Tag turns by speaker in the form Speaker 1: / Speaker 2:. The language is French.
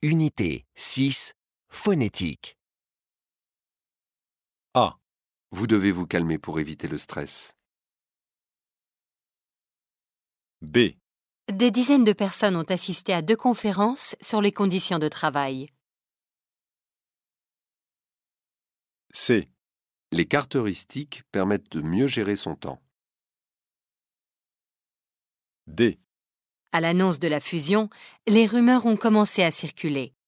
Speaker 1: Unité 6, phonétique.
Speaker 2: A. Vous devez vous calmer pour éviter le stress. B.
Speaker 3: Des dizaines de personnes ont assisté à 2 conférences sur les conditions de travail.
Speaker 2: C. Les cartes heuristiques permettent de mieux gérer son temps. D.
Speaker 3: À l'annonce de la fusion, les rumeurs ont commencé à circuler.